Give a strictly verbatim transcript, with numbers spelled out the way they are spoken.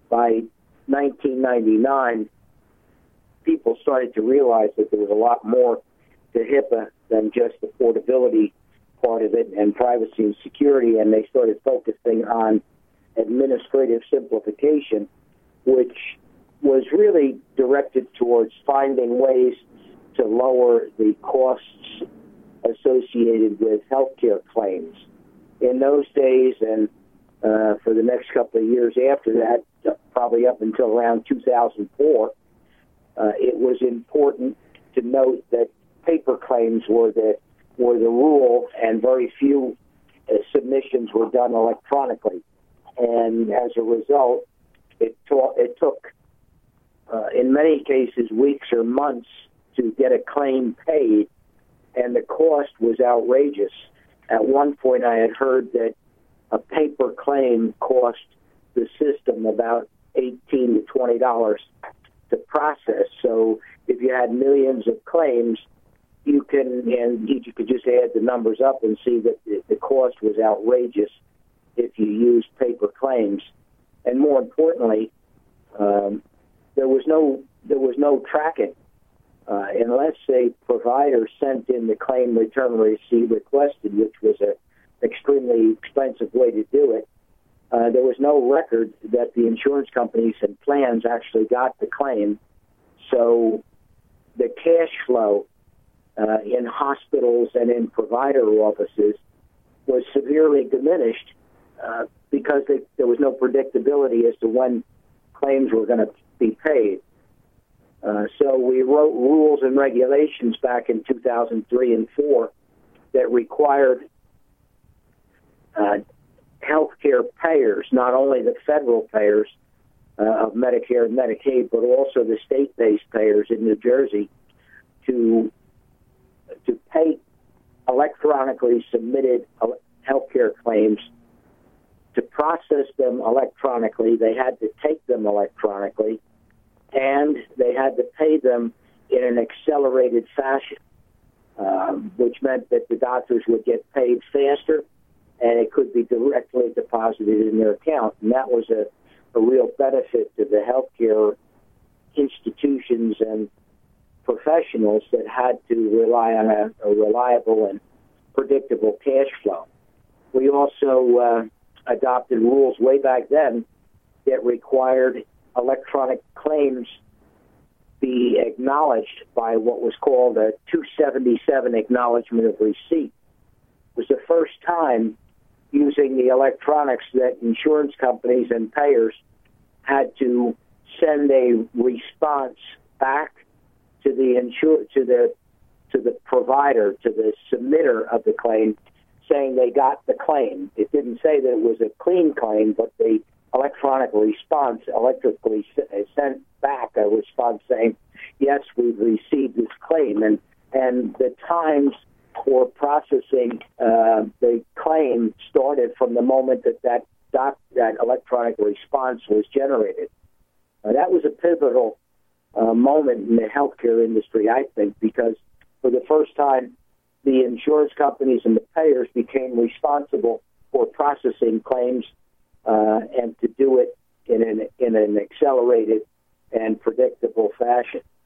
by nineteen ninety-nine, people started to realize that there was a lot more to HIPAA than just the portability part of it and privacy and security, and they started focusing on administrative simplification, which was really directed towards finding ways to lower the costs associated with healthcare claims. In those days, and uh, for the next couple of years after that, uh, probably up until around two thousand four, uh, it was important to note that paper claims were the were the rule, and very few uh, submissions were done electronically. And as a result, it, ta- it took, uh, in many cases, weeks or months to get a claim paid, and the cost was outrageous. At one point, I had heard that a paper claim cost the system about eighteen to twenty dollars to process. So if you had millions of claims, you can and you could just add the numbers up and see that the cost was outrageous if you used paper claims. And more importantly, um, there was no there was no tracking. Uh, unless a provider sent in the claim return receipt requested, which was an extremely expensive way to do it, uh, there was no record that the insurance companies and plans actually got the claim. So the cash flow uh, in hospitals and in provider offices was severely diminished uh, because they, there was no predictability as to when claims were going to be paid. Uh, so we wrote rules and regulations back in two thousand three and four that required uh, healthcare payers, not only the federal payers uh, of Medicare and Medicaid, but also the state-based payers in New Jersey, to to pay electronically submitted healthcare claims. To process them electronically, they had to take them electronically, and they had to pay them in an accelerated fashion, um, which meant that the doctors would get paid faster, and it could be directly deposited in their account. And that was a, a real benefit to the healthcare institutions and professionals that had to rely on a, a reliable and predictable cash flow. We also uh, adopted rules way back then that required electronic claims be acknowledged by what was called a two seventy-seven acknowledgement of receipt. It was the first time using the electronics that insurance companies and payers had to send a response back to the insur- to the to the provider, to the submitter of the claim, saying they got the claim. It didn't say that it was a clean claim, but the electronic response electrically sent back a response saying, yes, we've received this claim. And and the times for processing uh, the claim started from the moment that that, doc, that electronic response was generated. Uh, that was a pivotal uh, moment in the healthcare industry, I think, because for the first time, the insurance companies and the payers became responsible for processing claims uh, and to do it in an, in an accelerated and predictable fashion.